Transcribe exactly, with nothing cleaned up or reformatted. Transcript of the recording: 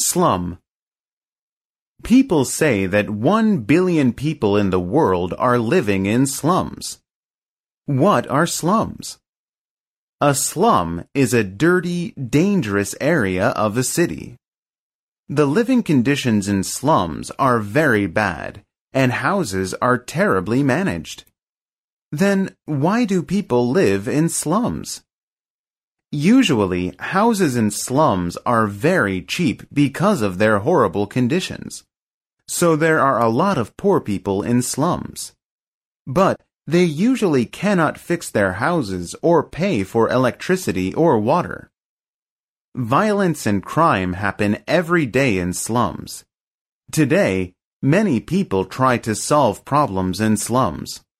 Slum. People say that one billion people in the world are living in slums. What are slums? A slum is a dirty, dangerous area of a city. The living conditions in slums are very bad, and houses are terribly managed. Then why do people live in slums? Usually, houses in slums are very cheap because of their horrible conditions. So there are a lot of poor people in slums. But they usually cannot fix their houses or pay for electricity or water. Violence and crime happen every day in slums. Today, many people try to solve problems in slums.